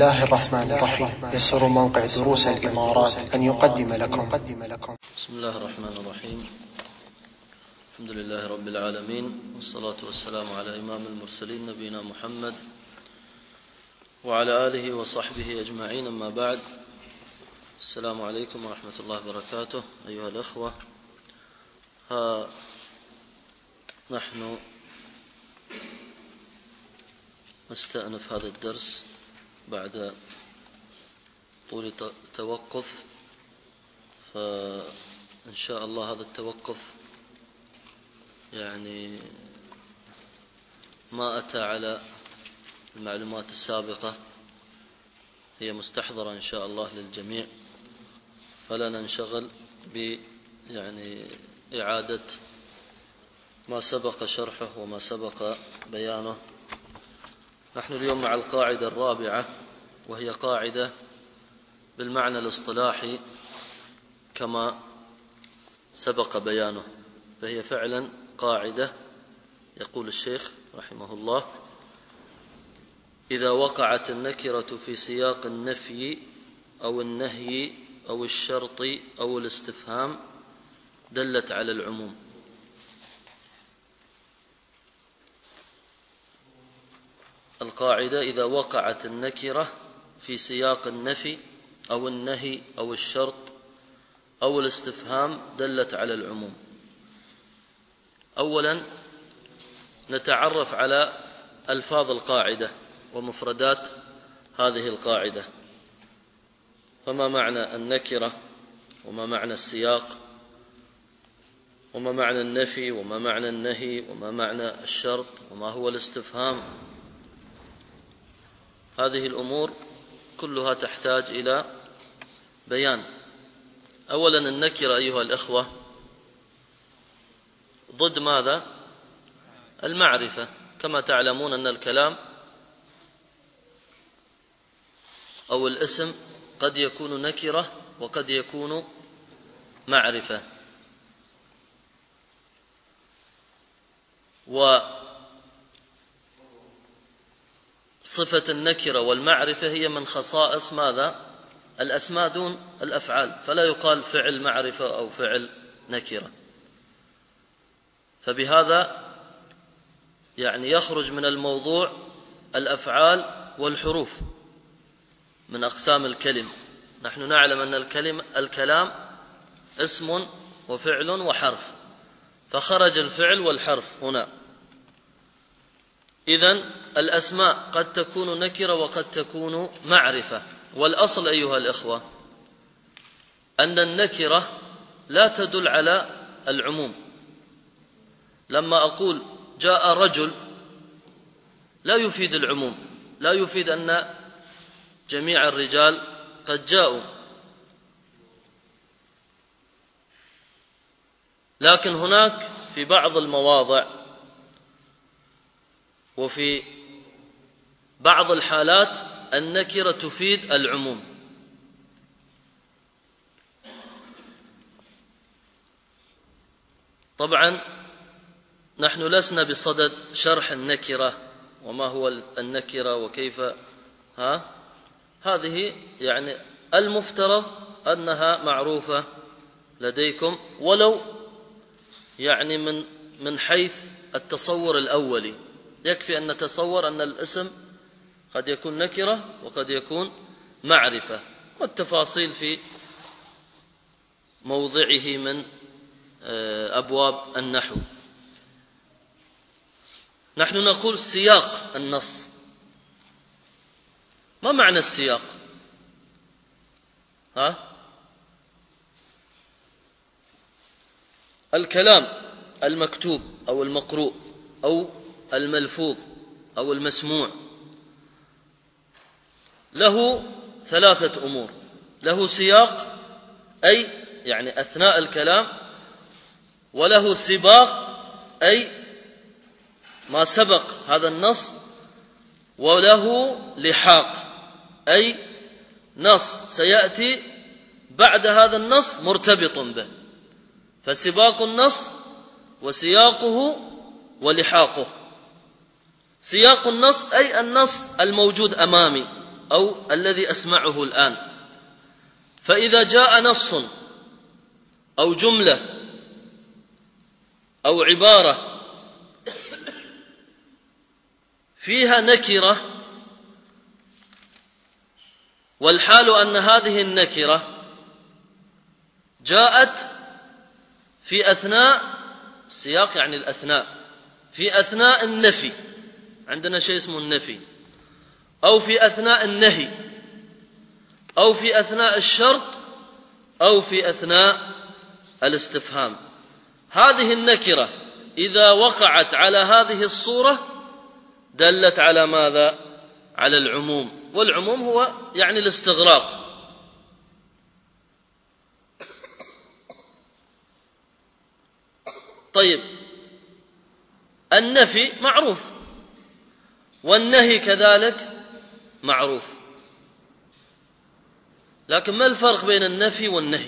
الله الرحمن الرحيم. يسر موقع دروس الإمارات أن يقدم لكم. بسم الله الرحمن الرحيم. الحمد لله رب العالمين، والصلاة والسلام على إمام المرسلين نبينا محمد وعلى آله وصحبه أجمعين، أما بعد. السلام عليكم ورحمة الله وبركاته أيها الأخوة. نحن نستأنف هذا الدرس بعد طول توقف، فإن شاء الله هذا التوقف يعني ما أتى على المعلومات السابقة، هي مستحضرة إن شاء الله للجميع، فلا ننشغل يعني إعادة ما سبق شرحه وما سبق بيانه. نحن اليوم مع القاعدة الرابعة، وهي قاعدة بالمعنى الاصطلاحي كما سبق بيانه، فهي فعلا قاعدة. يقول الشيخ رحمه الله: إذا وقعت النكرة في سياق النفي أو النهي أو الشرط أو الاستفهام دلت على العموم. القاعدة: إذا وقعت النكرة في سياق النفي أو النهي أو الشرط أو الاستفهام دلت على العموم. أولا نتعرف على ألفاظ القاعدة ومفردات هذه القاعدة. فما معنى النكرة، وما معنى السياق، وما معنى النفي، وما معنى النهي، وما معنى الشرط، وما هو الاستفهام؟ هذه الأمور كلها تحتاج إلى بيان. أولا النكرة أيها الأخوة ضد ماذا؟ المعرفة. كما تعلمون أن الكلام أو الاسم قد يكون نكرة وقد يكون معرفة، وصفة النكرة والمعرفة هي من خصائص ماذا؟ الأسماء دون الأفعال، فلا يقال فعل معرفة أو فعل نكرة. فبهذا يعني يخرج من الموضوع الأفعال والحروف من أقسام الكلم. نحن نعلم أن الكلام اسم وفعل وحرف، فخرج الفعل والحرف هنا. إذن الأسماء قد تكون نكرة وقد تكون معرفة. والأصل أيها الإخوة أن النكرة لا تدل على العموم. لما أقول جاء رجل لا يفيد العموم، لا يفيد أن جميع الرجال قد جاءوا، لكن هناك في بعض المواضع وفي بعض الحالات النكرة تفيد العموم. طبعا نحن لسنا بصدد شرح النكرة وما هو النكرة وكيف هذه يعني المفترض أنها معروفة لديكم، ولو يعني من حيث التصور الأولي. يكفي أن نتصور أن الاسم قد يكون نكرة وقد يكون معرفة، والتفاصيل في موضعه من أبواب النحو. نحن نقول سياق النص. ما معنى السياق؟ الكلام المكتوب أو المقروء أو الملفوظ أو المسموع له ثلاثة أمور: له سياق أي يعني أثناء الكلام، وله سباق أي ما سبق هذا النص، وله لحاق أي نص سيأتي بعد هذا النص مرتبط به. فسباق النص وسياقه ولحاقه. سياق النص أي النص الموجود أمامي أو الذي أسمعه الآن. فإذا جاء نص أو جملة أو عبارة فيها نكرة، والحال أن هذه النكرة جاءت في أثناء السياق، يعني الأثناء، في أثناء النفي، عندنا شيء اسمه النفي، أو في أثناء النهي، أو في أثناء الشرط، أو في أثناء الاستفهام. هذه النكرة إذا وقعت على هذه الصورة دلت على ماذا؟ على العموم، والعموم هو يعني الاستغراق. طيب، النفي معروف، والنهي كذلك معروف، لكن ما الفرق بين النفي والنهي؟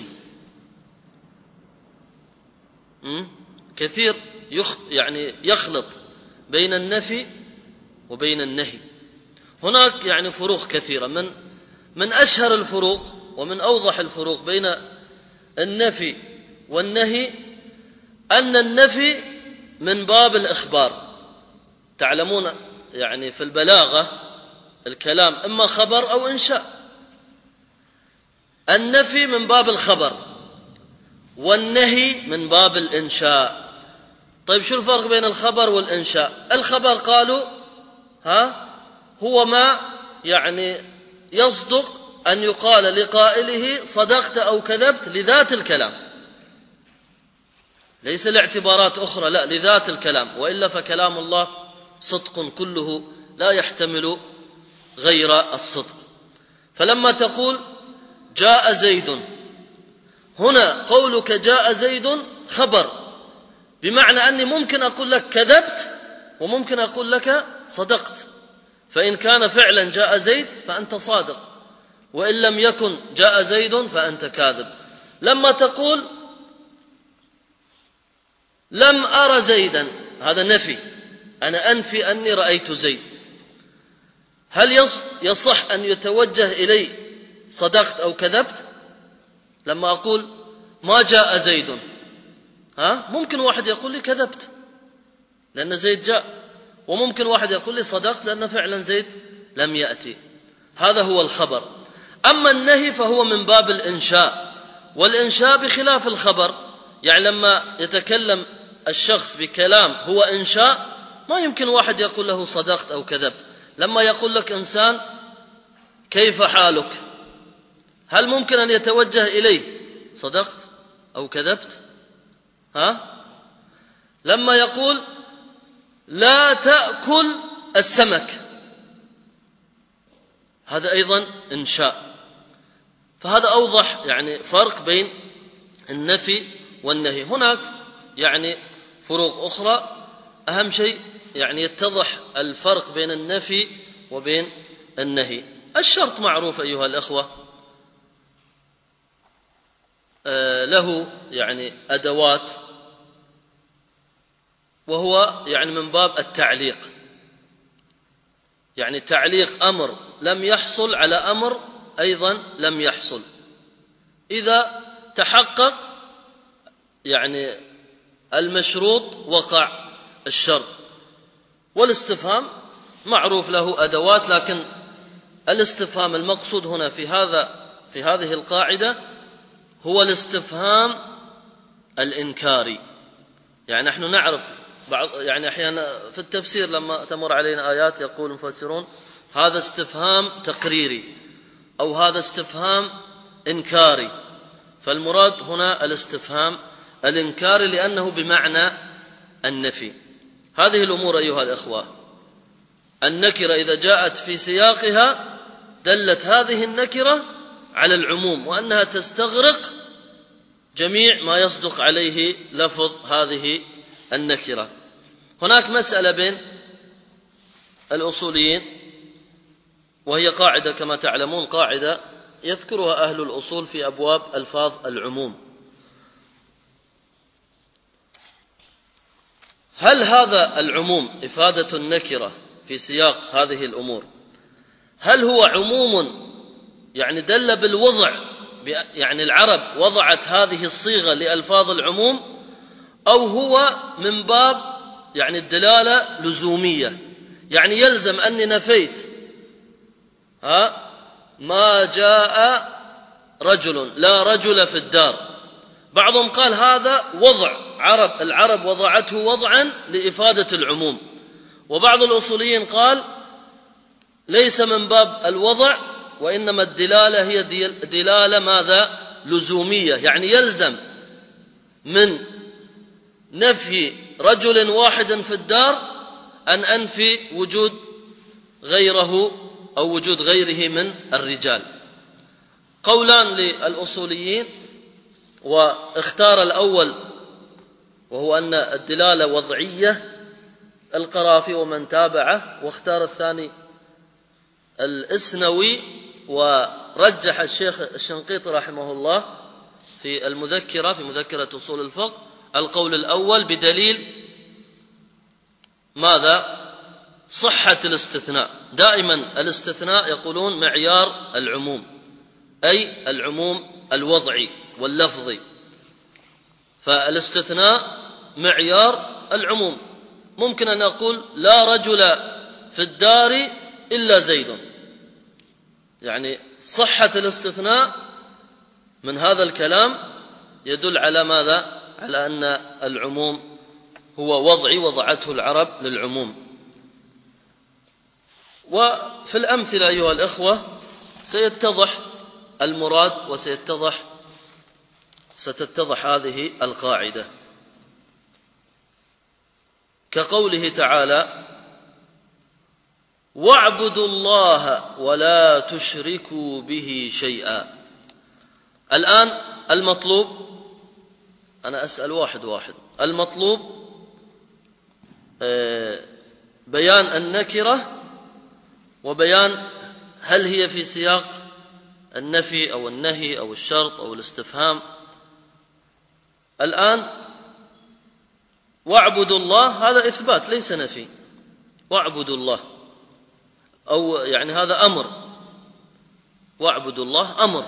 كثير يعني يخلط بين النفي وبين النهي. هناك يعني فروق كثيرة. من أشهر الفروق ومن أوضح الفروق بين النفي والنهي أن النفي من باب الإخبار. تعلمون يعني في البلاغة الكلام إما خبر أو إنشاء. النفي من باب الخبر والنهي من باب الإنشاء. طيب، شو الفرق بين الخبر والإنشاء؟ الخبر قالوا هو ما يعني يصدق أن يقال لقائله صدقت أو كذبت لذات الكلام، ليس لاعتبارات أخرى، لا، لذات الكلام، وإلا فكلام الله صدق كله لا يحتمل غير الصدق. فلما تقول جاء زيد، هنا قولك جاء زيد خبر، بمعنى أني ممكن أقول لك كذبت وممكن أقول لك صدقت. فإن كان فعلا جاء زيد فأنت صادق، وإن لم يكن جاء زيد فأنت كاذب. لما تقول لم أرى زيدا، هذا نفي، أنا أنفي أني رأيت زيد. هل يصح أن يتوجه إلي صدقت أو كذبت؟ لما أقول ما جاء زيد، ممكن واحد يقول لي كذبت لأن زيد جاء، وممكن واحد يقول لي صدقت لأن فعلا زيد لم يأتي. هذا هو الخبر. أما النهي فهو من باب الإنشاء، والإنشاء بخلاف الخبر. يعني لما يتكلم الشخص بكلام هو إنشاء، ما يمكن واحد يقول له صدقت أو كذبت. لما يقول لك إنسان كيف حالك، هل ممكن أن يتوجه إليه صدقت أو كذبت؟ لما يقول لا تأكل السمك، هذا أيضا إنشاء. فهذا أوضح يعني فرق بين النفي والنهي. هناك يعني فروق أخرى، أهم شيء يعني يتضح الفرق بين النفي وبين النهي. الشرط معروف أيها الأخوة، له يعني أدوات، وهو يعني من باب التعليق، يعني تعليق أمر لم يحصل على أمر أيضا لم يحصل. إذا تحقق يعني المشروط وقع الشرط. والاستفهام معروف له أدوات، لكن الاستفهام المقصود هنا في هذه القاعدة هو الاستفهام الإنكاري. يعني نحن نعرف يعني أحيانا في التفسير لما تمر علينا آيات يقول المفسرون هذا استفهام تقريري أو هذا استفهام إنكاري، فالمراد هنا الاستفهام الإنكاري لأنه بمعنى النفي. هذه الأمور أيها الأخوة، النكرة إذا جاءت في سياقها دلت هذه النكرة على العموم، وأنها تستغرق جميع ما يصدق عليه لفظ هذه النكرة. هناك مسألة بين الأصوليين، وهي قاعدة كما تعلمون، قاعدة يذكرها أهل الأصول في أبواب ألفاظ العموم. هل هذا العموم إفادة النكرة في سياق هذه الأمور هل هو عموم يعني دل بالوضع، يعني العرب وضعت هذه الصيغة لألفاظ العموم، أو هو من باب يعني الدلالة لزومية، يعني يلزم أني نفيت ما جاء رجل، لا رجل في الدار. بعضهم قال هذا وضع العرب وضعته وضعا لإفادة العموم، وبعض الأصوليين قال ليس من باب الوضع، وإنما الدلالة هي دلالة ماذا؟ لزومية، يعني يلزم من نفي رجل واحد في الدار أن أنفي وجود غيره أو وجود غيره من الرجال. قولان للأصوليين، واختار الأول وهو أن الدلالة وضعية القرافي ومن تابعه، واختار الثاني الإسنوي، ورجح الشيخ الشنقيطي رحمه الله في المذكرة، في مذكرة أصول الفقه، القول الأول بدليل ماذا؟ صحة الاستثناء. دائما الاستثناء يقولون معيار العموم، أي العموم الوضعي واللفظي، فالاستثناء معيار العموم. ممكن أن أقول لا رجل في الدار إلا زيد، يعني صحة الاستثناء من هذا الكلام يدل على ماذا؟ على أن العموم هو وضعي وضعته العرب للعموم. وفي الأمثلة أيها الإخوة سيتضح المراد وستتضح هذه القاعدة، كقوله تعالى واعبدوا الله ولا تشركوا به شيئا. الآن المطلوب، أنا أسأل واحد المطلوب بيان النكرة وبيان هل هي في سياق النفي أو النهي أو الشرط أو الاستفهام. الآن واعبدوا الله هذا إثبات ليس نفي، واعبدوا الله، أو يعني هذا أمر، واعبدوا الله أمر،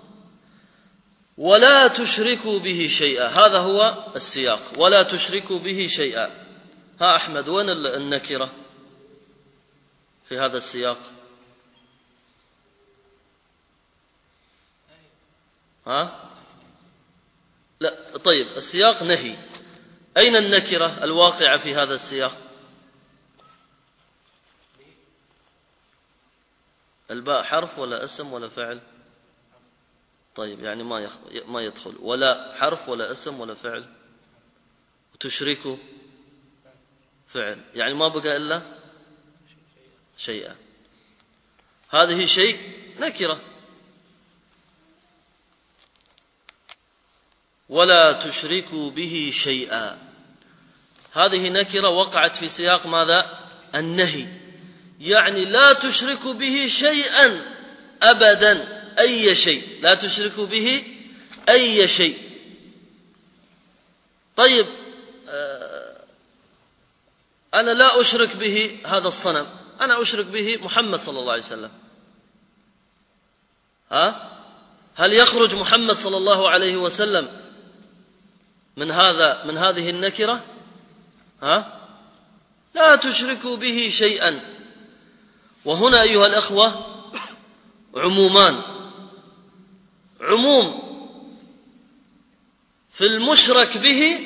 ولا تشركوا به شيئا هذا هو السياق، ولا تشركوا به شيئا. ها أحمد، وين النكرة في هذا السياق؟ لا، طيب السياق نهي، أين النكرة الواقعة في هذا السياق؟ الباء حرف ولا اسم ولا فعل؟ طيب يعني ما يدخل، ولا حرف ولا اسم ولا فعل. تشركوا فعل، يعني ما بقى إلا شيئا. هذه شيء نكرة. ولا تشركوا به شيئا هذه نكرة وقعت في سياق ماذا؟ النهي، يعني لا تشركوا به شيئا أبدا، أي شيء، لا تشركوا به أي شيء. طيب أنا لا أشرك به هذا الصنم، أنا أشرك به محمد صلى الله عليه وسلم، هل يخرج محمد صلى الله عليه وسلم من هذه النكرة؟ لا تشركوا به شيئا. وهنا أيها الأخوة عمومان، عموم في المشرك به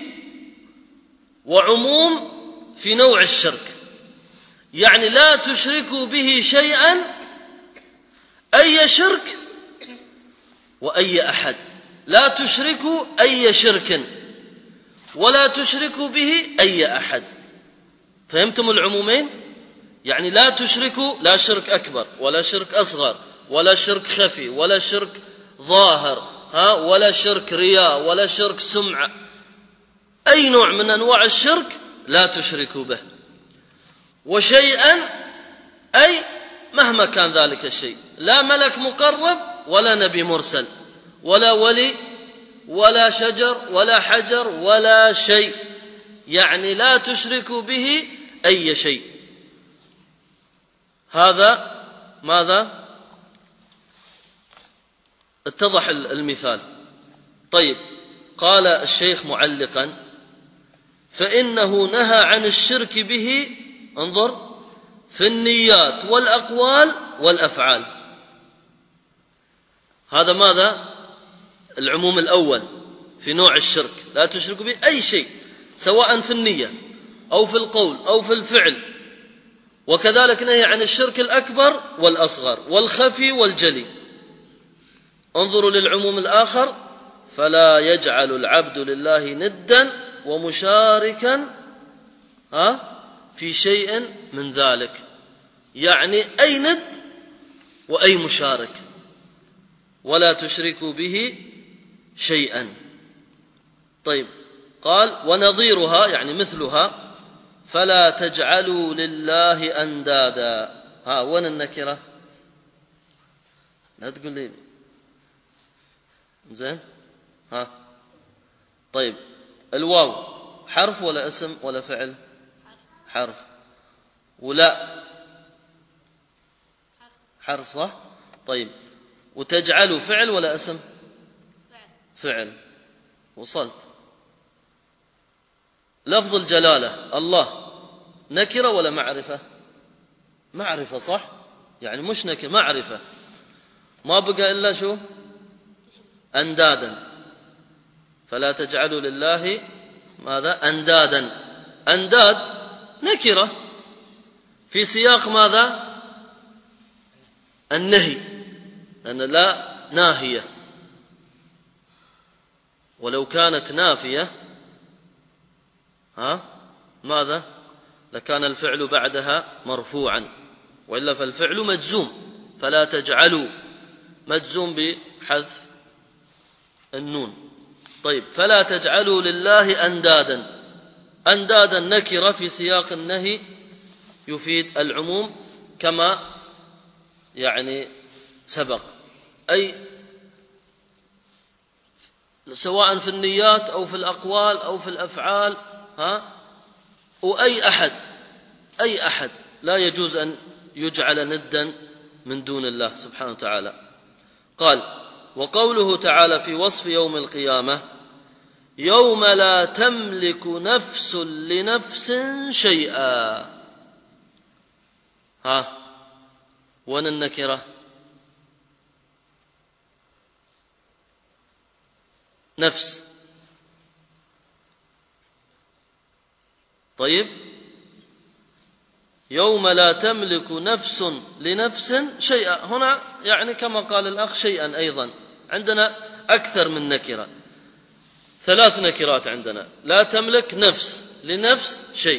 وعموم في نوع الشرك، يعني لا تشركوا به شيئا أي شرك وأي أحد، لا تشركوا أي شرك ولا تشركوا به أي أحد. فهمتم العمومين؟ يعني لا تشركوا، لا شرك أكبر ولا شرك أصغر ولا شرك خفي ولا شرك ظاهر، ولا شرك رياء ولا شرك سمعة، أي نوع من أنواع الشرك لا تشركوا به. وشيئا أي مهما كان ذلك الشيء، لا ملك مقرب ولا نبي مرسل ولا ولي ولا شجر ولا حجر ولا شيء، يعني لا تشركوا به أي شيء. هذا ماذا؟ اتضح المثال. طيب، قال الشيخ معلقا: فإنه نهى عن الشرك به، انظر، في النيات والأقوال والأفعال. هذا ماذا؟ العموم الأول في نوع الشرك، لا تشرك به أي شيء، سواء في النية أو في القول أو في الفعل. وكذلك نهي عن الشرك الأكبر والأصغر والخفي والجلي. انظروا للعموم الآخر: فلا يجعل العبد لله ندا ومشاركا في شيء من ذلك، يعني أي ند وأي مشارك، ولا تشركوا به شيئا. طيب، قال: ونظيرها يعني مثلها: فلا تجعلوا لله أندادا. وين النكرة؟ لا تقول لي زين. طيب، الواو حرف ولا اسم ولا فعل؟ حرف. ولا حرف، صح؟ طيب، وتجعلوا فعل ولا اسم؟ فعل. وصلت. لفظ الجلالة الله نكرة ولا معرفة؟ معرفة، صح؟ يعني مش نكرة، معرفة. ما بقى إلا شو؟ أندادا. فلا تجعلوا لله ماذا؟ أندادا. أنداد نكرة في سياق ماذا؟ النهي، أن لا ناهية. ولو كانت نافية ماذا؟ لكان الفعل بعدها مرفوعا، وإلا فالفعل مجزوم. فلا تجعلوا مجزوم بحذف النون. طيب، فلا تجعلوا لله أندادا. أندادا نكرة في سياق النهي يفيد العموم كما يعني سبق، أي سواء في النيات أو في الأقوال أو في الأفعال. وأي أحد لا يجوز أن يجعل ندا من دون الله سبحانه وتعالى. قال: وقوله تعالى في وصف يوم القيامة: يوم لا تملك نفس لنفس شيئا. وين النكرة؟ نفس. طيب، يوم لا تملك نفس لنفس شيئا، هنا يعني كما قال الأخ شيئا أيضا. عندنا أكثر من نكرة، 3 نكرات عندنا: لا تملك نفس لنفس شيء.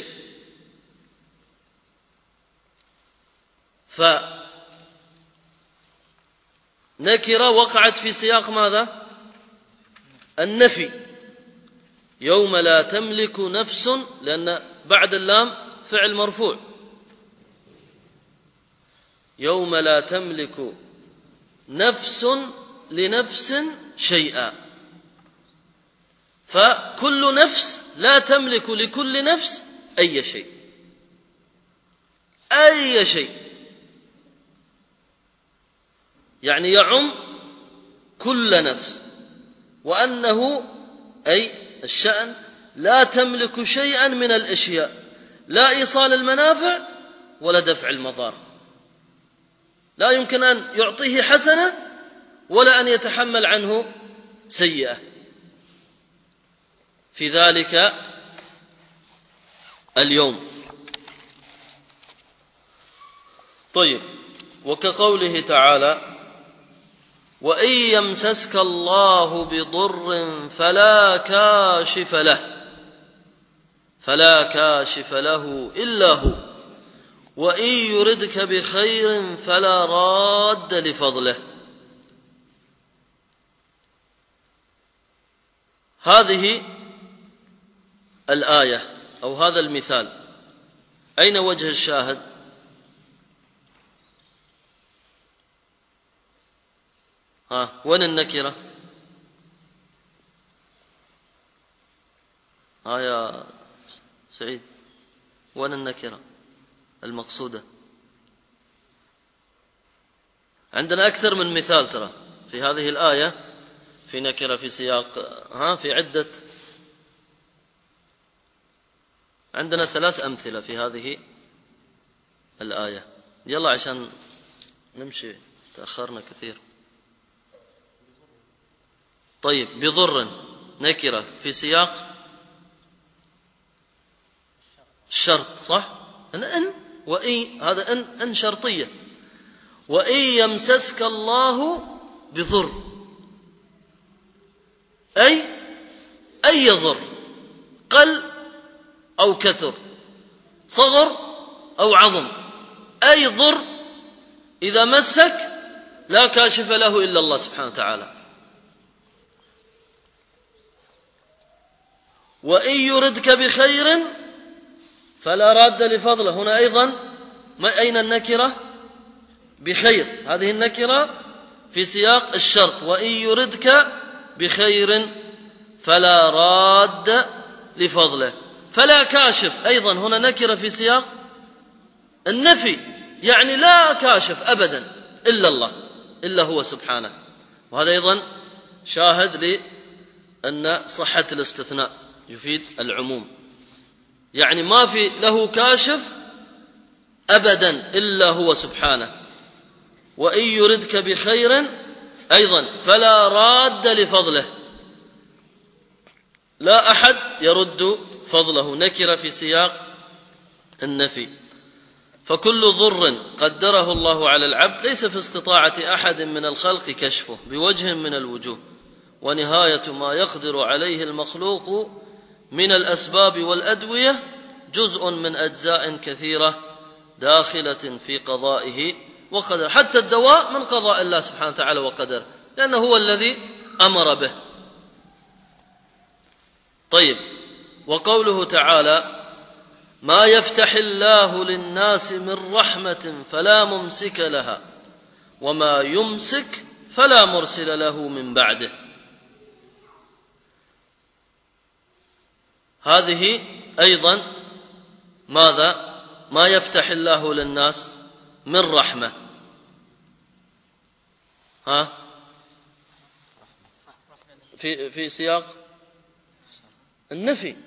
فنكرة وقعت في سياق ماذا؟ النفي. يوم لا تملك نفس، لأن بعد اللام فعل مرفوع. يوم لا تملك نفس لنفس شيئا، فكل نفس لا تملك لكل نفس أي شيء. أي شيء يعني يعم كل نفس، وأنه أي الشأن لا تملك شيئا من الأشياء، لا إيصال المنافع ولا دفع المضار. لا يمكن أن يعطيه حسنة ولا أن يتحمل عنه سيئة. في ذلك اليوم. طيب، وكقوله تعالى: وإن يمسسك الله بضر فلا كاشف له إلا هو، وإن يردك بخير فلا راد لفضله. هذه الآية أو هذا المثال أين وجه الشاهد؟ وين النكرة؟ يا سعيد، وين النكرة المقصودة؟ عندنا أكثر من مثال ترى في هذه الآية، في نكرة في سياق في عدة، عندنا 3 أمثلة في هذه الآية. يلا عشان نمشي، تأخرنا كثير. طيب، بضر نكرة في سياق الشرط، صح؟ إن وإن، هذا إن شرطية. وإن يمسسك الله بضر، أي ضر، قل أو كثر، صغر أو عظم، أي ضر إذا مسك لا كاشف له إلا الله سبحانه وتعالى. وإن يردك بخير فلا راد لفضله. هنا أيضا أين النكرة؟ بخير، هذه النكرة في سياق الشرط. وإن يردك بخير فلا راد لفضله. فلا كاشف أيضا هنا نكرة في سياق النفي، يعني لا كاشف أبدا إلا الله، إلا هو سبحانه. وهذا أيضا شاهد لأن صحة الاستثناء يفيد العموم، يعني ما في له كاشف أبدا إلا هو سبحانه. وإن يردك بخير أيضا فلا راد لفضله، لا أحد يرد فضله، نكر في سياق النفي. فكل ضر قدره الله على العبد ليس في استطاعة أحد من الخلق كشفه بوجه من الوجوه، ونهاية ما يقدر عليه المخلوق من الأسباب والأدوية جزء من أجزاء كثيرة داخلة في قضائه وقدر. حتى الدواء من قضاء الله سبحانه وتعالى وقدر، لأنه هو الذي أمر به. طيب، وقوله تعالى: ما يفتح الله للناس من رحمة فلا ممسك لها وما يمسك فلا مرسل له من بعده. هذه أيضا ماذا؟ ما يفتح الله للناس من رحمة، في سياق النفي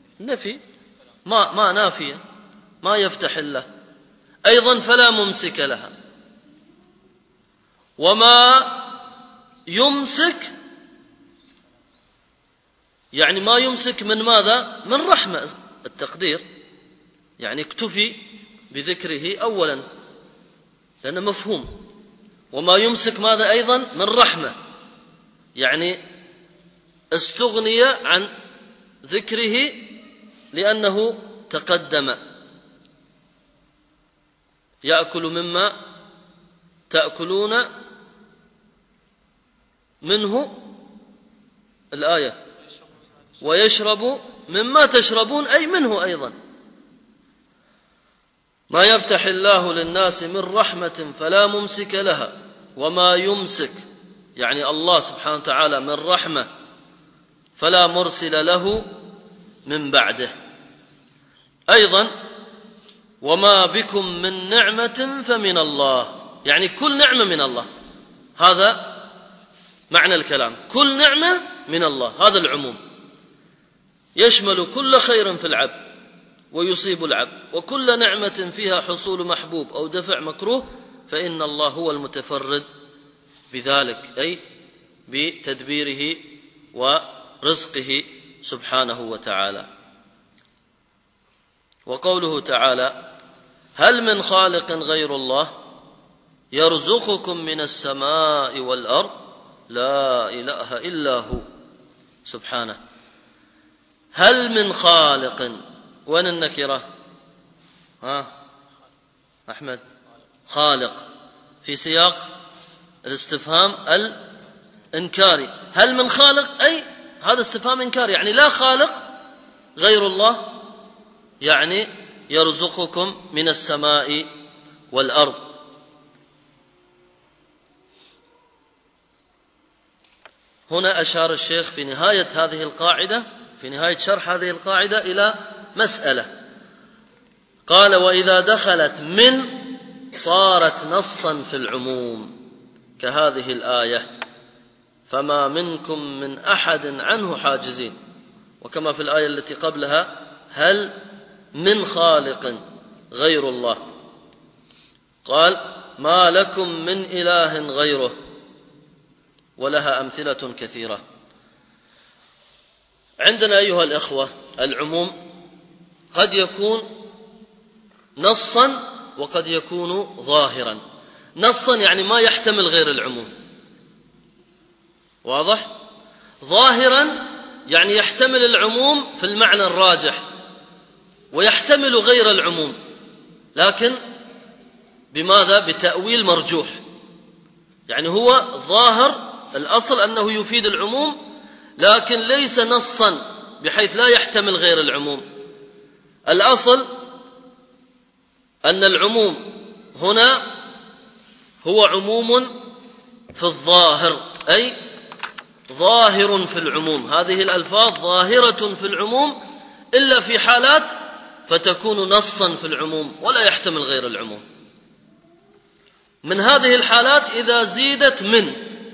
ما نافية، ما يفتح الله أيضا فلا ممسك لها. وما يمسك يعني ما يمسك من ماذا؟ من رحمة، التقدير يعني اكتفي بذكره أولا لأنه مفهوم. وما يمسك ماذا أيضا؟ من رحمة، يعني استغني عن ذكره لأنه تقدم. يأكل مما تأكلون منه الآية، ويشرب مما تشربون، أي منه أيضا. ما يفتح الله للناس من رحمة فلا ممسك لها وما يمسك يعني الله سبحانه وتعالى من رحمة فلا مرسل له من بعده. أيضا وما بكم من نعمة فمن الله، يعني كل نعمة من الله، هذا معنى الكلام، كل نعمة من الله، هذا العموم يشمل كل خير في العبد ويصيب العبد، وكل نعمة فيها حصول محبوب أو دفع مكروه فإن الله هو المتفرد بذلك، أي بتدبيره ورزقه سبحانه وتعالى. وقوله تعالى: هل من خالق غير الله يرزقكم من السماء والأرض لا إله إلا هو سبحانه. هل من خالق، وين النكرة؟ أحمد، خالق في سياق الاستفهام الإنكاري. هل من خالق، أي هذا استفهام إنكاري، يعني لا خالق غير الله، يعني يرزقكم من السماء والأرض. هنا أشار الشيخ في نهاية هذه القاعدة، في نهاية شرح هذه القاعدة، إلى مسألة. قال: وإذا دخلت من صارت نصا في العموم. كهذه الآية: فما منكم من أحد عنه حاجزين. وكما في الآية التي قبلها: هل من خالق غير الله. قال: ما لكم من إله غيره. ولها أمثلة كثيرة. عندنا أيها الإخوة العموم قد يكون نصا وقد يكون ظاهرا. نصا يعني ما يحتمل غير العموم، واضح؟ ظاهرا يعني يحتمل العموم في المعنى الراجح ويحتمل غير العموم، لكن بماذا؟ بتأويل مرجوح. يعني هو ظاهر الأصل أنه يفيد العموم، لكن ليس نصا بحيث لا يحتمل غير العموم. الأصل أن العموم هنا هو عموم في الظاهر، أي ظاهر في العموم. هذه الألفاظ ظاهرة في العموم إلا في حالات فتكون نصا في العموم ولا يحتمل غير العموم. من هذه الحالات إذا زيدت من.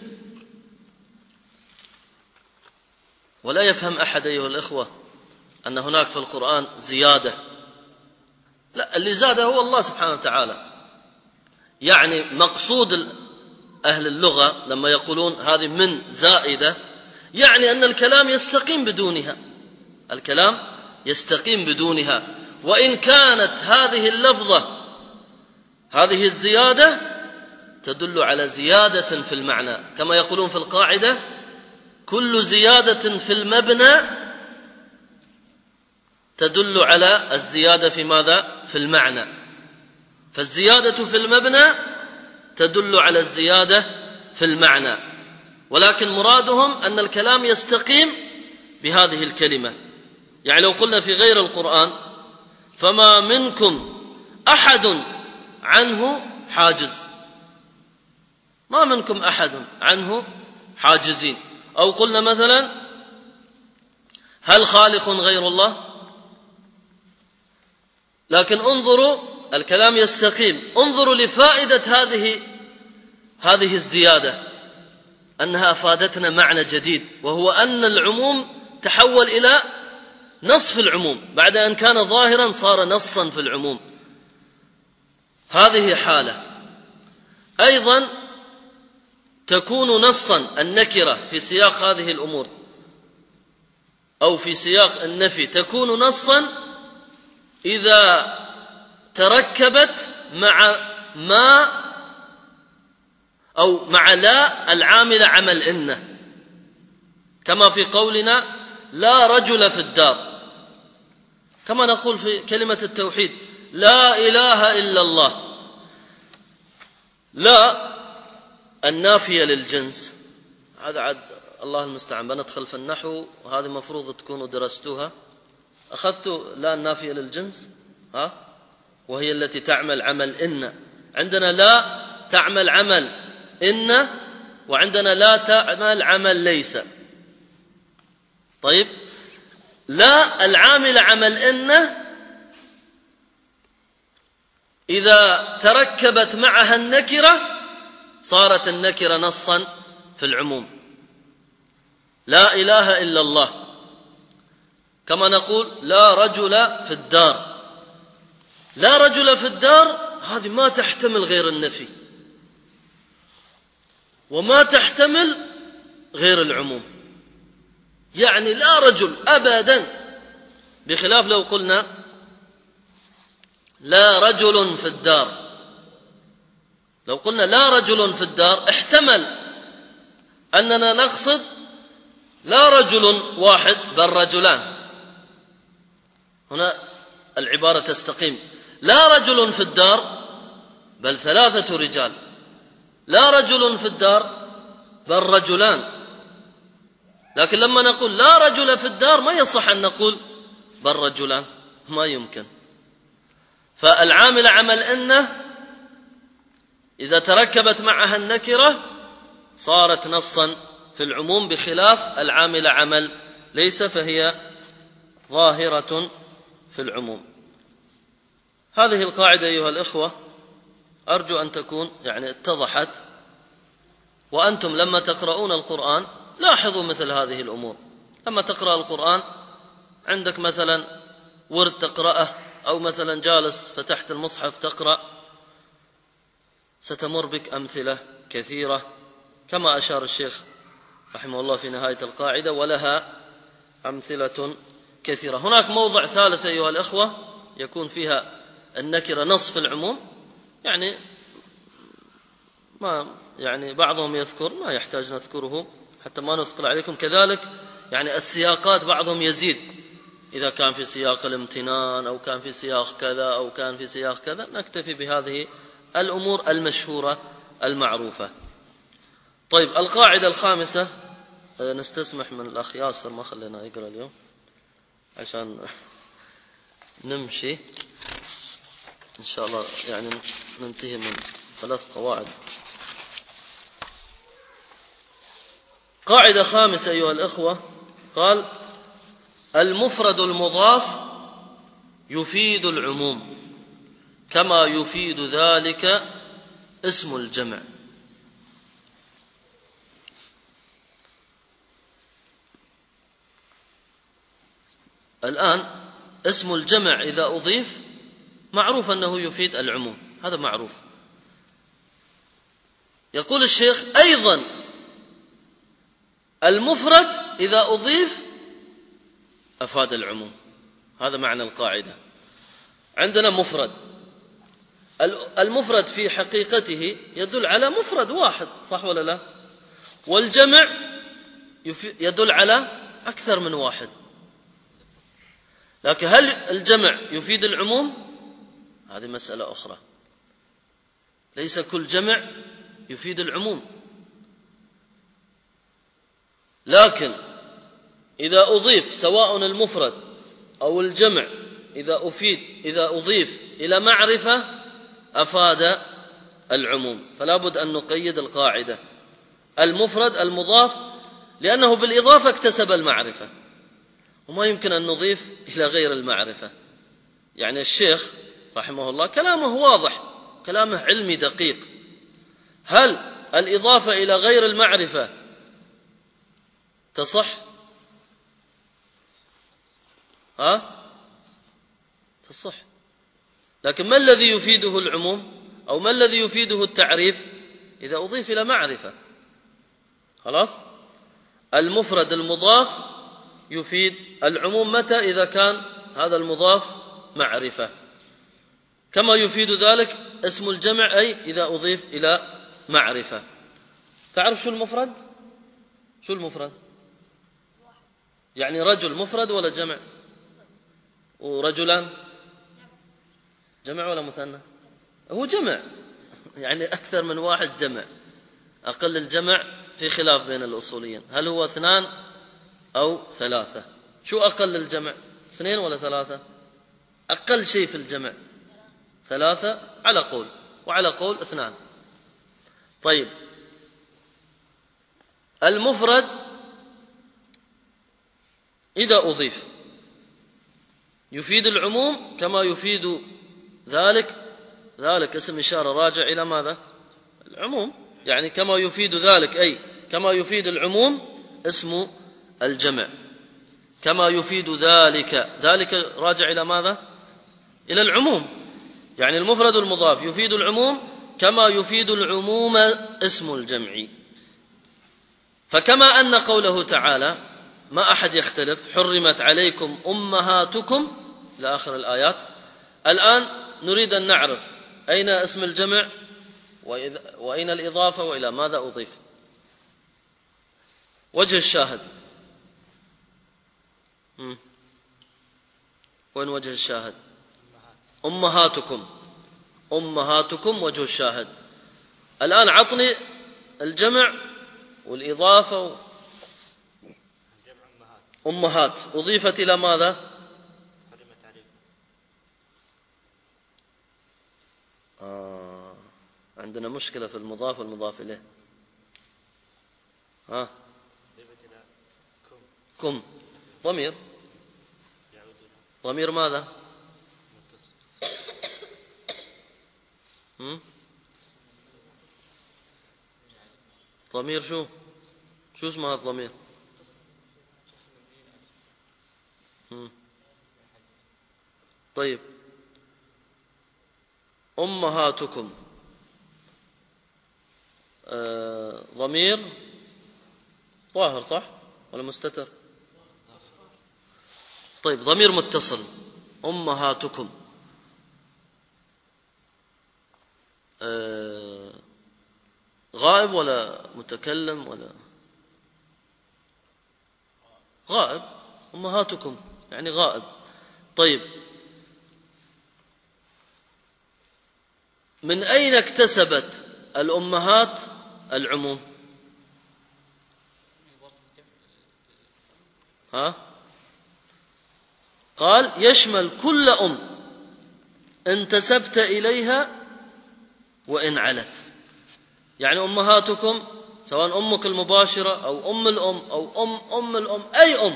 ولا يفهم أحد أيها الإخوة أن هناك في القرآن زيادة، لا، اللي زاد هو الله سبحانه وتعالى. يعني مقصود أهل اللغة لما يقولون هذه من زائدة، يعني أن الكلام يستقيم بدونها، الكلام يستقيم بدونها. وإن كانت هذه اللفظة، هذه الزيادة تدل على زيادة في المعنى، كما يقولون في القاعدة: كل زيادة في المبنى تدل على الزيادة في ماذا؟ في المعنى. فالزيادة في المبنى تدل على الزيادة في المعنى، ولكن مرادهم أن الكلام يستقيم بهذه الكلمة. يعني لو قلنا في غير القرآن: فما منكم أحد عنه حاجز، ما منكم أحد عنه حاجزين. أو قلنا مثلا: هل خالق غير الله؟ لكن انظروا، الكلام يستقيم. انظروا لفائدة هذه الزيادة، أنها أفادتنا معنى جديد، وهو أن العموم تحول إلى نصف العموم. بعد أن كان ظاهرا صار نصا في العموم. هذه حالة. أيضا تكون نصا النكرة في سياق هذه الأمور أو في سياق النفي، تكون نصا إذا تركبت مع ما أو مع لا العامل عمل إن، كما في قولنا: لا رجل في الدار. كما نقول في كلمة التوحيد: لا إله إلا الله. لا النافية للجنس، هذا عاد الله المستعان، بندخل في النحو وهذه مفروض تكونوا درستوها. أخذتوا لا النافية للجنس، وهي التي تعمل عمل إن. عندنا لا تعمل عمل إن، وعندنا لا تعمل عمل ليس. طيب، لا العامل عمل إن إذا تركبت معها النكرة صارت النكرة نصا في العموم. لا إله إلا الله، كما نقول: لا رجل في الدار. لا رجل في الدار هذه ما تحتمل غير النفي وما تحتمل غير العموم، يعني لا رجل أبدا. بخلاف لو قلنا: لا رجل في الدار. لو قلنا لا رجل في الدار احتمل أننا نقصد لا رجل واحد بل رجلان. هنا العبارة تستقيم: لا رجل في الدار بل 3 رجال. لا رجل في الدار بل رجلان. لكن لما نقول لا رجل في الدار ما يصح أن نقول بل رجلان، ما يمكن. فالعامل عمل إنه إذا تركبت معها النكرة صارت نصا في العموم، بخلاف العامل عمل ليس، فهي ظاهرة في العموم. هذه القاعدة أيها الإخوة أرجو أن تكون اتضحت. وأنتم لما تقرؤون القرآن لاحظوا مثل هذه الأمور. لما تقرأ القرآن عندك مثلا ورد تقرأه، أو مثلا جالس فتحت المصحف تقرأ، ستمر بك أمثلة كثيرة كما أشار الشيخ رحمه الله في نهاية القاعدة، ولها أمثلة كثيرة. هناك موضع ثالث أيها الأخوة يكون فيها النكرة نصف العموم، يعني بعضهم يذكر، ما يحتاج نذكره حتى ما نثقل عليكم. كذلك يعني السياقات بعضهم يزيد، إذا كان في سياق الامتنان أو كان في سياق كذا أو كان في سياق كذا. نكتفي بهذه الأمور المشهورة المعروفة. طيب، القاعدة الخامسة، نستسمح من الأخ ياسر ما خلينا يقرأ اليوم عشان نمشي إن شاء الله، يعني ننتهي من 3 قواعد. قاعدة خامسة أيها الأخوة، قال: المفرد المضاف يفيد العموم كما يفيد ذلك اسم الجمع. الآن اسم الجمع إذا أضيف معروف أنه يفيد العموم، هذا معروف. يقول الشيخ: أيضا المفرد إذا أضيف أفاد العموم. هذا معنى القاعدة. عندنا مفرد، المفرد في حقيقته يدل على مفرد واحد، صح ولا لا؟ والجمع يدل على أكثر من واحد. لكن هل الجمع يفيد العموم؟ هذه مسألة أخرى. ليس كل جمع يفيد العموم، لكن إذا أضيف سواء المفرد أو الجمع إذا أضيف إلى معرفة أفاد العموم. فلا بد أن نقيد القاعدة: المفرد المضاف، لأنه بالإضافة اكتسب المعرفة، وما يمكن أن نضيف إلى غير المعرفة. يعني الشيخ رحمه الله كلامه واضح، كلامه علمي دقيق. هل الإضافة إلى غير المعرفة تصح؟ تصح. لكن ما الذي يفيده العموم، أو ما الذي يفيده التعريف؟ إذا أضيف إلى معرفة. خلاص، المفرد المضاف يفيد العموم متى؟ إذا كان هذا المضاف معرفة، كما يفيد ذلك اسم الجمع، أي إذا أضيف إلى معرفة. تعرف شو المفرد؟ شو المفرد؟ يعني رجل مفرد ولا جمع؟ ورجلان جمع ولا مثنى؟ هو جمع، يعني أكثر من واحد جمع. أقل الجمع في خلاف بين الأصوليين، هل هو 2 أو 3؟ شو أقل الجمع، 2 ولا 3؟ أقل شيء في الجمع 3 على قول، وعلى قول 2. طيب، المفرد إذا أضيف يفيد العموم كما يفيد ذلك اسم إشارة راجع إلى ماذا؟ العموم. يعني كما يفيد ذلك، أي كما يفيد العموم اسم الجمع. كما يفيد ذلك راجع إلى ماذا؟ إلى العموم. يعني المفرد المضاف يفيد العموم كما يفيد العموم اسم الجمع. فكما أن قوله تعالى ما أحد يختلف: حرمت عليكم أمهاتكم إلى آخر الآيات. الآن نريد أن نعرف أين اسم الجمع وأين الإضافة وإلى ماذا أضيف. وجه الشاهد، وين وجه الشاهد؟ أمهاتكم وجه الشاهد. الآن عطني الجمع والإضافة. أمهات أضيفت إلى ماذا؟ عندنا مشكلة في المضاف والمضاف إليه. كم ضمير ماذا؟ ضمير شو اسمها الضمير؟ طيب أمهاتكم ضمير ظاهر صح ولا مستتر؟ طيب ضمير متصل أمهاتكم غائب ولا متكلم ولا غائب؟ أمهاتكم يعني غائب. طيب من أين اكتسبت الأمهات العموم؟ قال يشمل كل أم انتسبت إليها وإن علت. يعني أمهاتكم سواء أمك المباشرة أو أم الأم أو أم الأم أي أم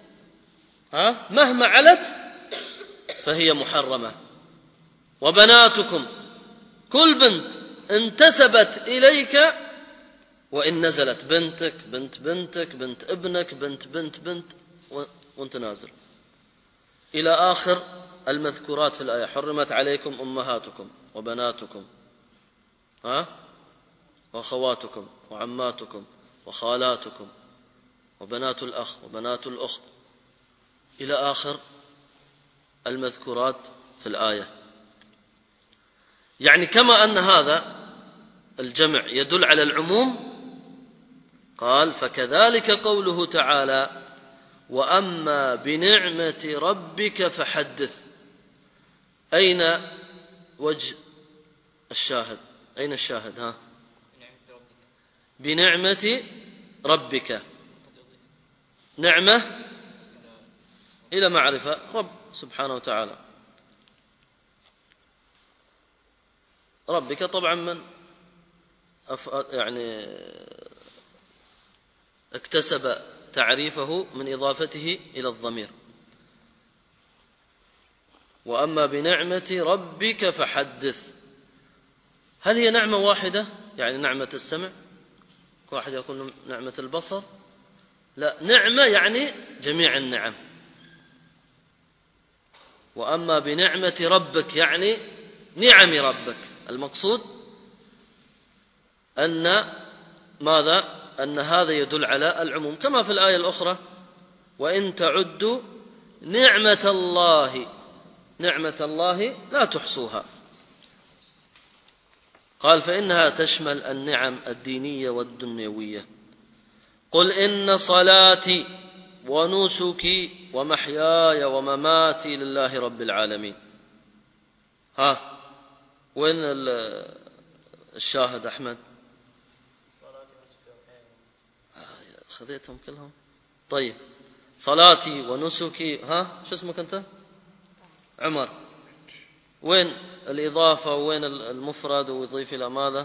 مهما علت فهي محرمة. وبناتكم كل بنت انتسبت إليك وإن نزلت، بنتك بنت بنتك بنت ابنك بنت بنت بنت وانت نازل إلى آخر المذكورات في الآية. حرمت عليكم أمهاتكم وبناتكم وأخواتكم وعماتكم وخالاتكم وبنات الأخ وبنات الأخت إلى آخر المذكورات في الآية. يعني كما أن هذا الجمع يدل على العموم، قال فكذلك قوله تعالى وأما بنعمة ربك فحدث. أين وجه الشاهد؟ أين الشاهد؟ بنعمة ربك، نعمة إلى معرفة رب سبحانه وتعالى. ربك طبعا من يعني اكتسب تعريفه من إضافته إلى الضمير. وأما بنعمة ربك فحدث. هل هي نعمة واحدة يعني نعمة السمع؟ واحد يقول نعمة البصر، لا، نعمة يعني جميع النعم. وأما بنعمة ربك يعني نعم ربك. المقصود أن ماذا؟ أن هذا يدل على العموم كما في الآية الأخرى وإن تعدوا نعمة الله لا تحصوها. قال فإنها تشمل النعم الدينية والدنيوية. قل إن صلاتي ونسكي ومحياي ومماتي لله رب العالمين. وين الشاهد أحمد؟ خذيتهم كلهم. طيب صلاتي ونسكي شو اسمك أنت؟ عمر. وين الإضافة وين المفرد ويضيف إلى ماذا؟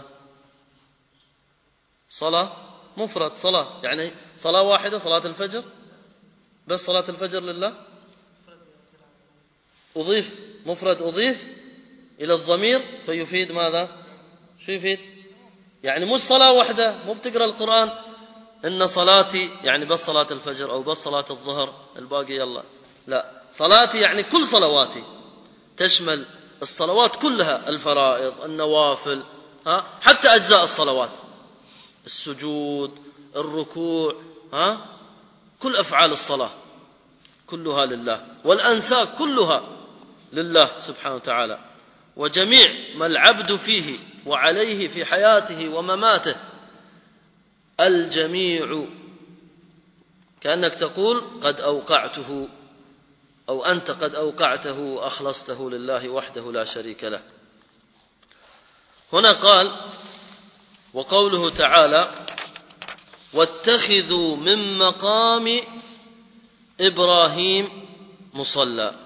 صلاة مفرد صلاة، يعني صلاة واحدة صلاة الفجر، بس صلاة الفجر لله. أضيف مفرد أضيف إلى الضمير فيفيد ماذا؟ شو يفيد؟ يعني مش صلاة واحدة، مو بتقرأ القرآن إن صلاتي يعني بس صلاة الفجر أو بس صلاة الظهر الباقي يلا، لا، صلاتي يعني كل صلواتي، تشمل الصلوات كلها، الفرائض النوافل حتى أجزاء الصلوات، السجود الركوع كل أفعال الصلاة كلها لله، والأنساك كلها لله سبحانه وتعالى. وجميع ما العبد فيه وعليه في حياته ومماته الجميع كأنك تقول قد أوقعته أو أنت قد أوقعته وأخلصته لله وحده لا شريك له. هنا قال وقوله تعالى واتخذوا من مقام إبراهيم مصلى.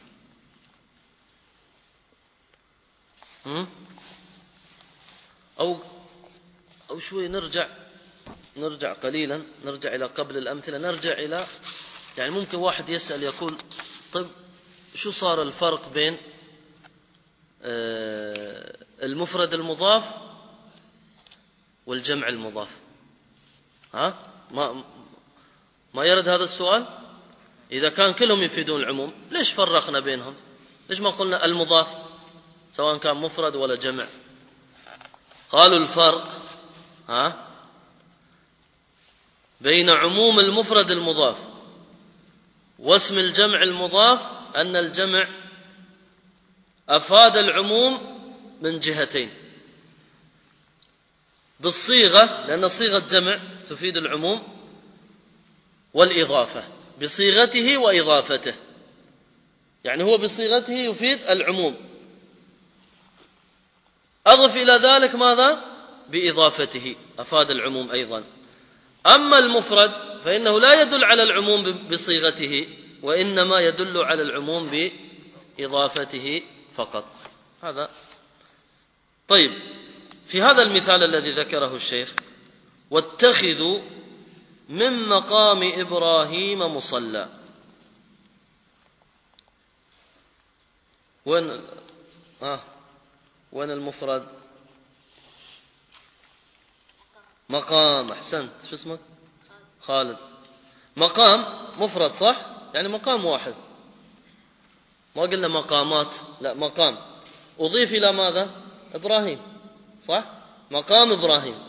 أو شوي نرجع قليلا، نرجع إلى قبل الأمثلة، نرجع إلى يعني ممكن واحد يسأل يقول طيب شو صار الفرق بين المفرد المضاف والجمع المضاف؟ ما يرد هذا السؤال؟ إذا كان كلهم يفيدون العموم ليش فرقنا بينهم؟ ليش ما قلنا المضاف سواء كان مفرد ولا جمع؟ قالوا الفرق بين عموم المفرد المضاف واسم الجمع المضاف أن الجمع أفاد العموم من جهتين: بالصيغة، لأن صيغة جمع تفيد العموم، والإضافة بصيغته وإضافته، يعني هو بصيغته يفيد العموم، أضف إلى ذلك ماذا؟ بإضافته أفاد العموم أيضا. أما المفرد فإنه لا يدل على العموم بصيغته، وإنما يدل على العموم بإضافته فقط. هذا طيب. في هذا المثال الذي ذكره الشيخ: واتخذوا من مقام إبراهيم مصلى، وين المفرد؟ مقام. أحسنت. شو اسمك؟ خالد. مقام مفرد صح؟ يعني مقام واحد، ما قلنا مقامات، لا، مقام أضيف إلى ماذا؟ إبراهيم، صح؟ مقام إبراهيم.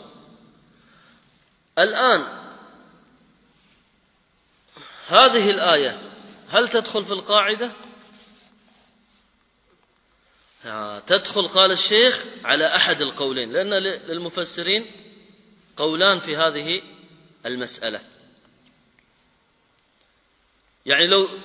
الآن هذه الآية هل تدخل في القاعدة؟ تدخل، قال الشيخ، على أحد القولين، لأن للمفسرين قولان في هذه المسألة. يعني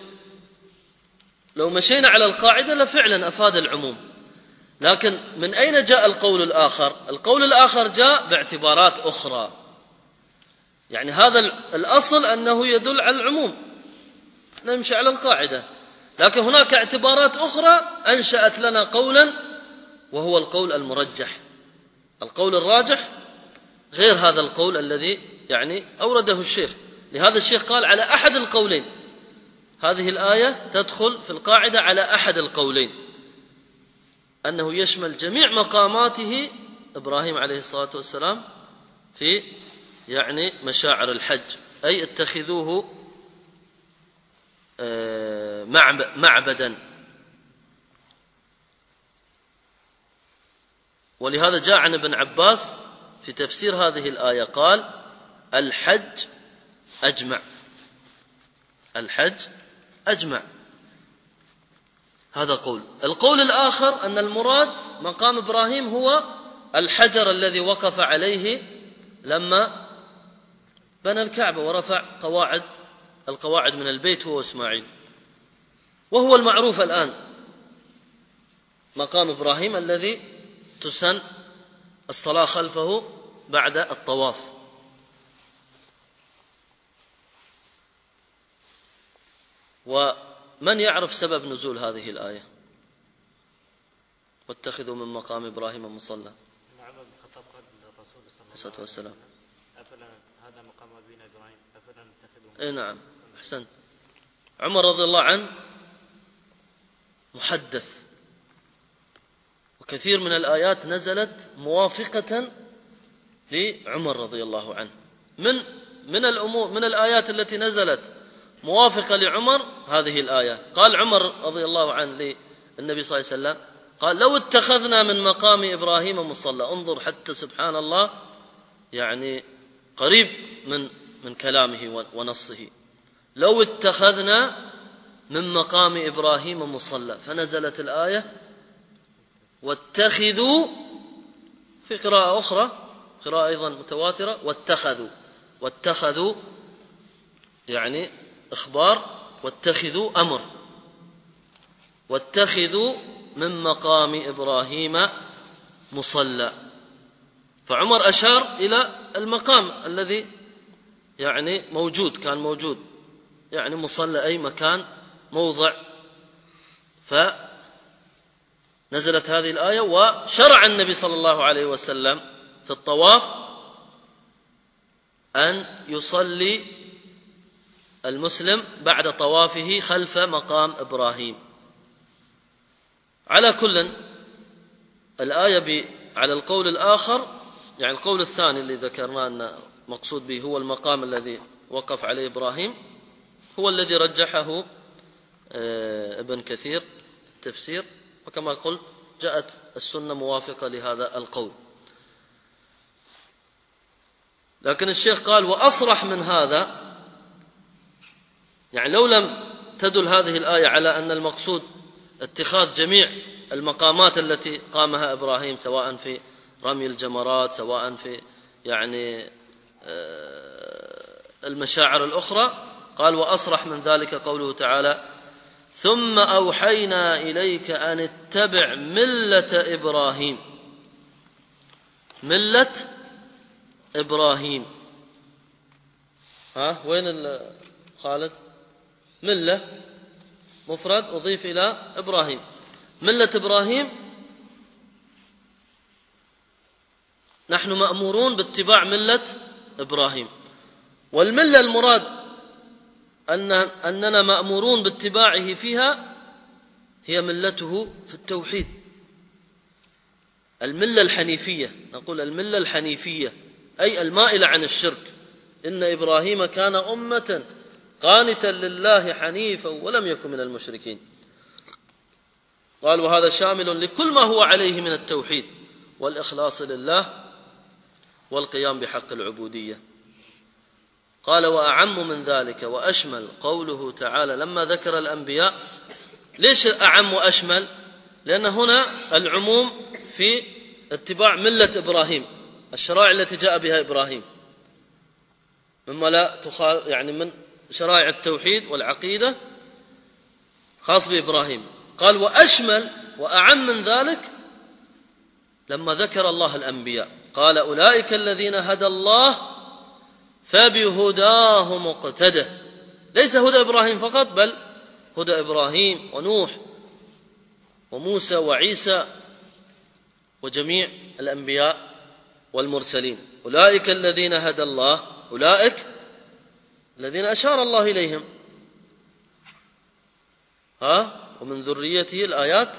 لو مشينا على القاعدة لفعلا أفاد العموم، لكن من أين جاء القول الآخر؟ القول الآخر جاء باعتبارات أخرى. يعني هذا الأصل أنه يدل على العموم، نمشي على القاعدة، لكن هناك اعتبارات أخرى أنشأت لنا قولا، وهو القول المرجح. القول الراجح غير هذا القول الذي يعني أورده الشيخ. لهذا الشيخ قال على أحد القولين. هذه الآية تدخل في القاعدة على أحد القولين، أنه يشمل جميع مقاماته إبراهيم عليه الصلاة والسلام في يعني مشاعر الحج، أي اتخذوه معبدا. ولهذا جاء عن ابن عباس في تفسير هذه الآية قال: الحج أجمع. الحج أجمع. هذا قول. القول الآخر أن المراد مقام إبراهيم هو الحجر الذي وقف عليه لما بنى الكعبة ورفع القواعد من البيت هو إسماعيل، وهو المعروف الآن مقام إبراهيم الذي تسن الصلاة خلفه بعد الطواف. ومن يعرف سبب نزول هذه الآية؟ واتخذوا من مقام إبراهيم مصلى. عمر بن الخطاب قال للرسول صلى الله عليه وسلم: أفلا هذا مقام أبينا إبراهيم أفلا نتخذه؟ نعم، أحسنت. عمر رضي الله عنه محدث، وكثير من الآيات نزلت موافقة لعمر رضي الله عنه. من الآيات التي نزلت موافقة لعمر هذه الآية. قال عمر رضي الله عنه للنبي صلى الله عليه وسلم، قال: لو اتخذنا من مقام إبراهيم مصلى. انظر حتى سبحان الله، يعني قريب من كلامه ونصه. لو اتخذنا من مقام إبراهيم مصلى، فنزلت الآية: واتخذوا، في قراءة أخرى، قراءة أيضا متواترة، واتخذوا يعني إخبار، واتخذوا أمر، واتخذوا من مقام إبراهيم مصلى. فعمر أشار إلى المقام الذي يعني كان موجود، يعني مصلى أي مكان، موضع. فنزلت هذه الآية، وشرع النبي صلى الله عليه وسلم في الطواف أن يصلي المسلم بعد طوافه خلف مقام إبراهيم. على كل، الآية على القول الآخر، يعني القول الثاني اللي ذكرناه أن المقصود به هو المقام الذي وقف عليه إبراهيم هو الذي رجحه ابن كثير في التفسير، وكما قلت جاءت السنة موافقة لهذا القول. لكن الشيخ قال وأصرح من هذا، يعني لو لم تدل هذه الآية على أن المقصود اتخاذ جميع المقامات التي قامها إبراهيم، سواء في رمي الجمرات، سواء في يعني المشاعر الأخرى، قال وأصرح من ذلك قوله تعالى ثم أوحينا إليك أن اتبع ملة إبراهيم. ملة إبراهيم، وين خالد؟ ملة مفرد أضيف إلى إبراهيم. ملة إبراهيم، نحن مأمورون باتباع ملة إبراهيم، والملة المراد أننا مأمورون باتباعه فيها هي ملته في التوحيد، الملة الحنيفية. نقول الملة الحنيفية أي المائلة عن الشرك. إن إبراهيم كان أمة قانتا لله حنيفا ولم يكن من المشركين. قال وهذا شامل لكل ما هو عليه من التوحيد والإخلاص لله والقيام بحق العبودية. قال وأعم من ذلك وأشمل قوله تعالى لما ذكر الأنبياء. ليش أعم وأشمل؟ لأن هنا العموم في اتباع ملة إبراهيم، الشرائع التي جاء بها إبراهيم، مما لا تخالف يعني من شرائع التوحيد والعقيدة خاص بإبراهيم. قال وأشمل وأعم من ذلك لما ذكر الله الأنبياء، قال أولئك الذين هدى الله فبهداه مقتده. ليس هدى إبراهيم فقط، بل هدى إبراهيم ونوح وموسى وعيسى وجميع الأنبياء والمرسلين. أولئك الذين هدى الله، أولئك الذين أشار الله إليهم، ومن ذريته الآيات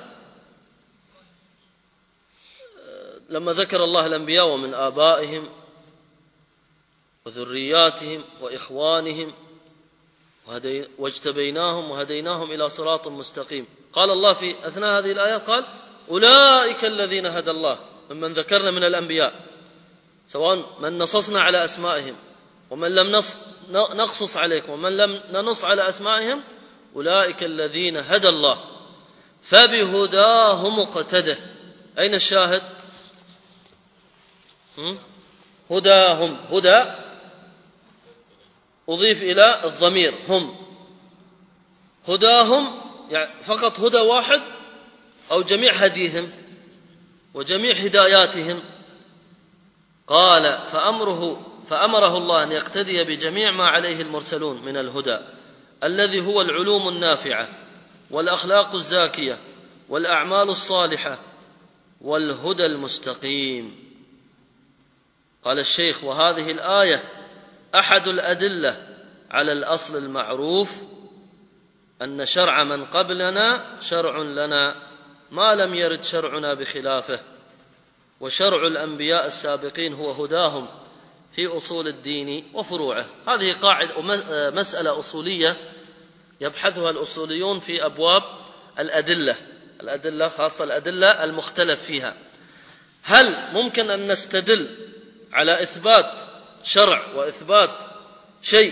لما ذكر الله الأنبياء ومن آبائهم وذرياتهم وإخوانهم واجتبيناهم وهديناهم إلى صراط مستقيم. قال الله في أثناء هذه الآيات قال أولئك الذين هدى الله، ممن ذكرنا من الأنبياء، سواء من نصصنا على أسمائهم ومن لم نقصص عليكم ومن لم ننص على أسمائهم، أولئك الذين هدى الله فبهداه مقتده. أين الشاهد؟ هداهم، هدى أضيف إلى الضمير هم، هداهم يعني فقط هدى واحد أو جميع هديهم وجميع هداياتهم. قال فأمره الله أن يقتدي بجميع ما عليه المرسلون من الهدى الذي هو العلوم النافعة والأخلاق الزاكية والأعمال الصالحة والهدى المستقيم. قال الشيخ وهذه الآية أحد الأدلة على الأصل المعروف أن شرع من قبلنا شرع لنا ما لم يرد شرعنا بخلافه، وشرع الأنبياء السابقين هو هداهم في أصول الدين وفروعه. هذه قاعدة مسألة أصولية يبحثها الأصوليون في أبواب الأدلة خاصة الأدلة المختلف فيها. هل ممكن أن نستدل على إثبات شرع وإثبات شيء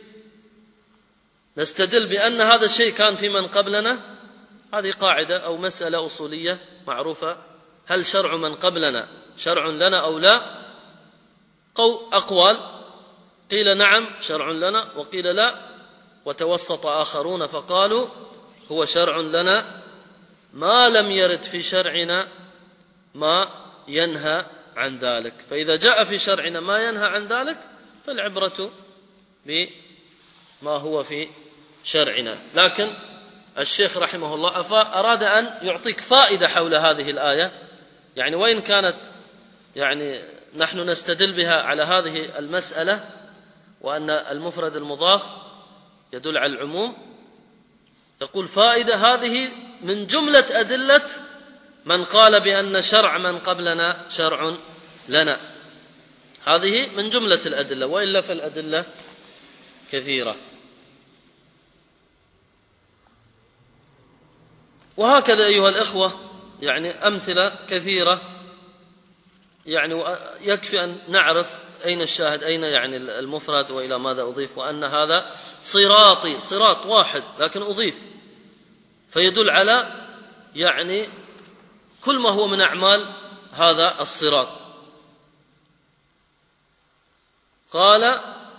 نستدل بأن هذا الشيء كان في من قبلنا؟ هذه قاعدة أو مسألة أصولية معروفة. هل شرع من قبلنا شرع لنا أو لا؟ أقوال، قيل نعم شرع لنا وقيل لا، وتوسط آخرون فقالوا هو شرع لنا ما لم يرد في شرعنا ما ينهى عن ذلك. فإذا جاء في شرعنا ما ينهى عن ذلك فالعبرة بما هو في شرعنا. لكن الشيخ رحمه الله أراد أن يعطيك فائدة حول هذه الآية، يعني وإن كانت يعني نحن نستدل بها على هذه المسألة وأن المفرد المضاف يدل على العموم، يقول فائدة هذه من جملة أدلة من قال بأن شرع من قبلنا شرع لنا. هذه من جملة الأدلة، وإلا فالأدلة كثيرة. وهكذا أيها الإخوة يعني أمثلة كثيرة، يعني يكفي أن نعرف أين الشاهد، أين يعني المفرد، وإلى ماذا أضيف، وأن هذا صراطي، صراط واحد لكن أضيف، فيدل على يعني كل ما هو من أعمال هذا الصراط. قال: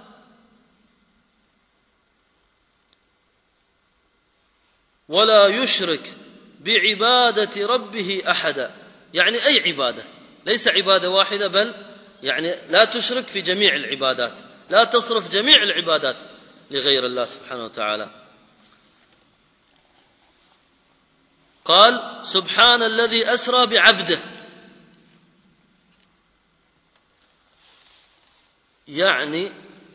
ولا يشرك بعبادة ربه أحدا، يعني أي عبادة، ليس عبادة واحدة، بل يعني لا تشرك في جميع العبادات، لا تصرف جميع العبادات لغير الله سبحانه وتعالى. قال: سبحان الذي أسرى بعبده، يعني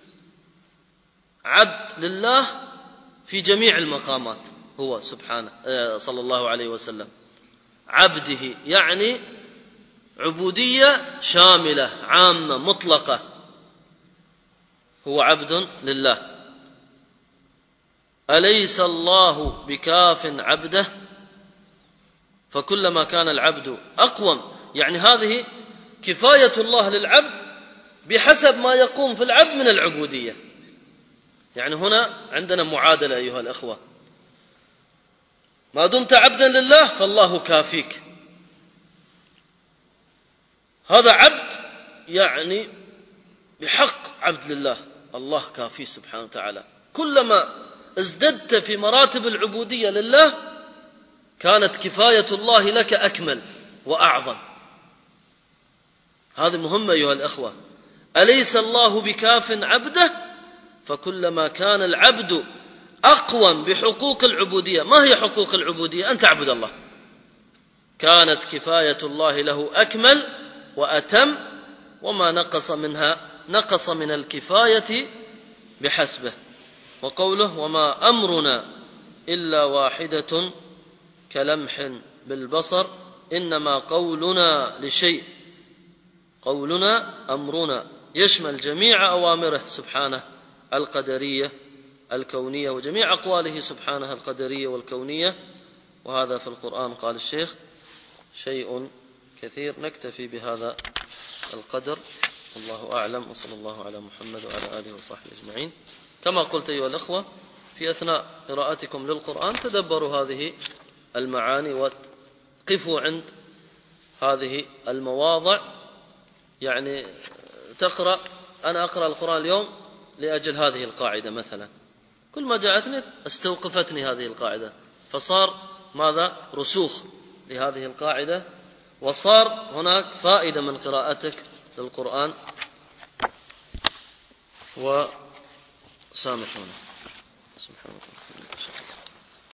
عبد لله في جميع المقامات، هو سبحانه صلى الله عليه وسلم عبده، يعني عبودية شاملة عامة مطلقة، هو عبد لله. أليس الله بكاف عبده، فكلما كان العبد أقوم، يعني هذه كفاية الله للعبد بحسب ما يقوم في العبد من العبودية. يعني هنا عندنا معادلة أيها الأخوة، ما دمت عبدا لله فالله كافيك، هذا عبد يعني بحق عبد لله، الله كافيه سبحانه وتعالى. كلما ازددت في مراتب العبودية لله كانت كفاية الله لك أكمل وأعظم. هذه مهمة أيها الأخوة. أليس الله بكاف عبده، فكلما كان العبد أقوم بحقوق العبودية. ما هي حقوق العبودية؟ أن تعبد الله، كانت كفاية الله له أكمل وأتم، وما نقص منها نقص من الكفاية بحسبه. وقوله: وما أمرنا إلا واحدة كلمح بالبصر إنما قولنا لشيء، قولنا أمرنا يشمل جميع أوامره سبحانه القدرية الكونية، وجميع أقواله سبحانه القدرية والكونية، وهذا في القرآن قال الشيخ شيء كثير. نكتفي بهذا القدر، الله أعلم، وصلى الله على محمد وعلى آله وصحبه أجمعين. كما قلت أيها الأخوة، في أثناء قراءتكم للقرآن تدبروا هذه المعاني وقفوا عند هذه المواضع. يعني تقرأ، أنا أقرأ القرآن اليوم لأجل هذه القاعدة مثلا، كل ما جاءتني استوقفتني هذه القاعدة، فصار ماذا؟ رسوخ لهذه القاعدة، وصار هناك فائدة من قراءتك للقرآن. وسامحونا، سبحان الله.